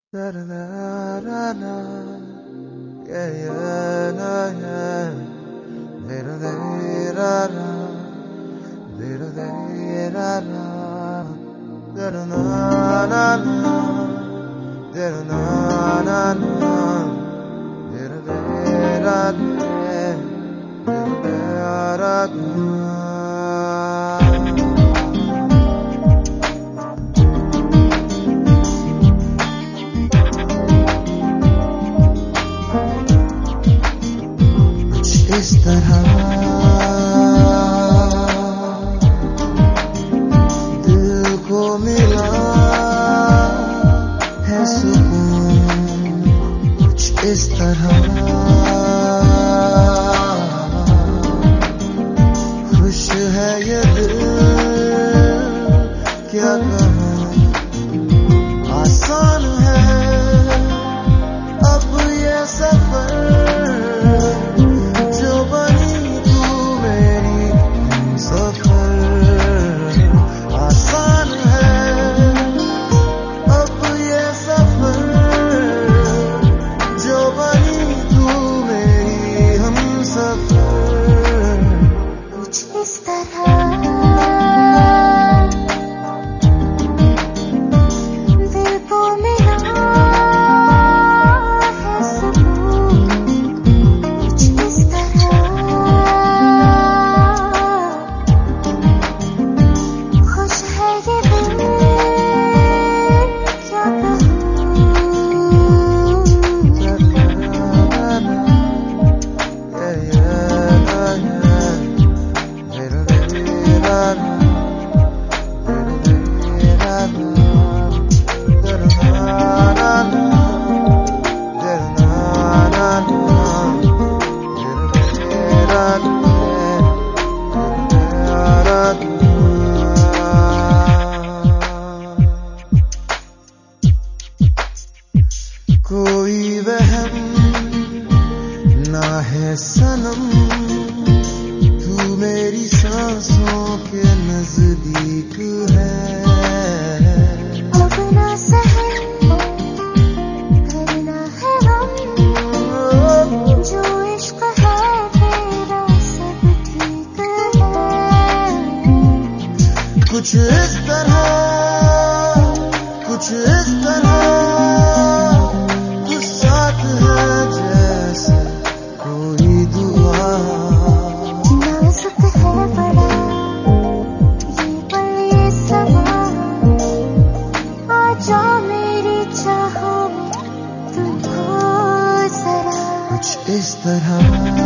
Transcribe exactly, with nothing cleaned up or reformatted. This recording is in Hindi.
Da da da da da, yeah yeah na yeah, da da da da da, da da da da da, da da na na na, da da na na na, da da da da da, da da da. इस तरह दिल को मिला है सुकून, कुछ इस तरह खुश है ये दिल, क्या कहूँ आसान है अब ये सफर, कोई वहम ना है सनम, तू मेरी सांसों के नजदीक है। अब ना सहन करना है गम, जो इश्क है तेरा सब ठीक है। कुछ इस तरह, कुछ इस तरह इस तरह